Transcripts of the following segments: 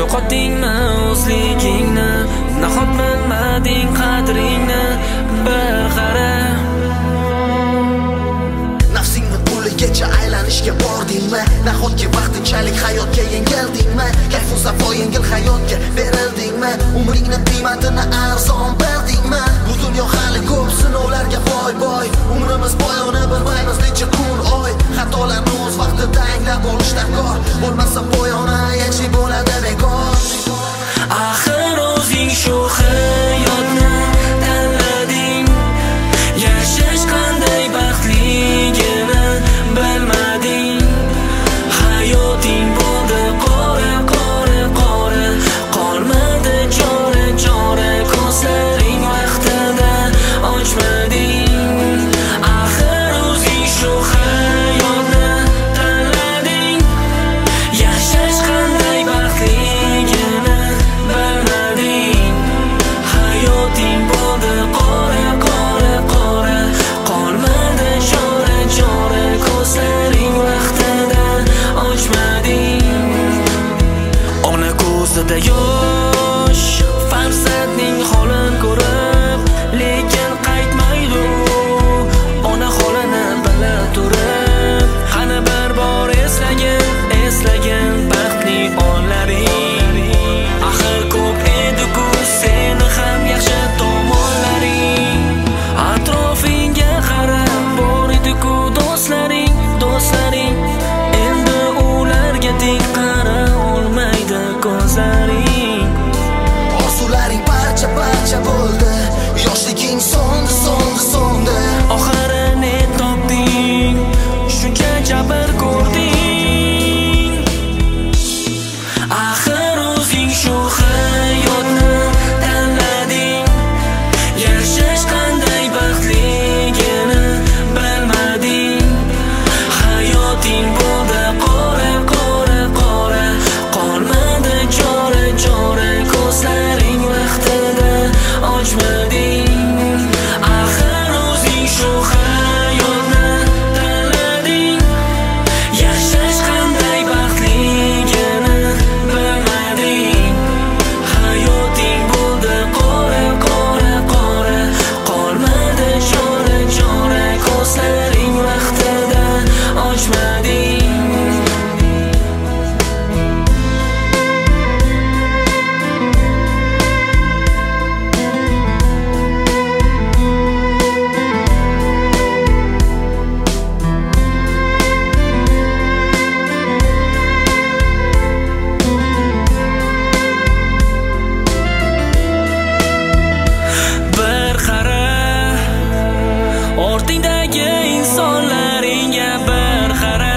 yo'qotdingmi o'zligingni, nahot bilmading qadringni, bir qara. Nafsingni puligacha aylanishga bordingmi? Nahotki vaqtinchalik hayotga yengildingmi? Kayfu safo yengil hayotga berildingmi? Umringni qiymatini arzon berdingmi? Bu dunyo hali ko'p sinovlarga boy. Umrimiz poyoni bilmaymiz necha kun, oy. Xatolarni o'z vaqtida anglab olish darkor. Bo'lmasa poyoni yaxshi bo'ladi bekor. Axir o'zing shu hayotni tanlading, yashash qanday baxtligini bilmading. Hayoting bo'ldi qora, qolmadi chora, ko'zlaring vaqtida ochmading. Axir o'zing shu hayotni tanlading, yashash qanday baxtligini bilmading. Hayoting bo'ldi qora, qolmadi chora, ko'zlaring vaqtida ochmading. Ona ko'zida yosh, farzandning holini ko'rib, lekin qaytmaydi ona holini bila turib. Qani bir bor eslagin baxtli onlaring. Axir ko'p edi-ku seni ham yaxshi tomonlaring. Atrofingga qarab bor edi-ku do'stlaring. Endi ularga teng qara olmaydi ko'zlaring. Orzularing parcha bo'ldi, yoshliging so'ndi. Oxirini topding, shuncha jabr ko'rding. Axir o'zing shu hayotni tanlading, yashash qanday baxtligini bilmading. Hayoting bo'ldi qora, qolmadi chora, ko'zlaring vaqtida ochmading. Axir o'zing shu hayotni tanlading, yashash qanday baxtligini bilmading. Hayoting bo'ldi qora, qolmadi chora, ko'zlaring vaqtida ochmading. Bir qara, ortingdagi insonlaringga bir qara.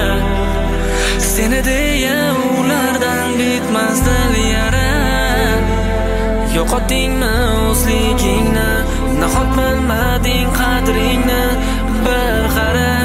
Seni deya ulardan bitmas dil yara. Yo'qotdingmi o'zligingni, nahot bilmading qadringni, bir qara.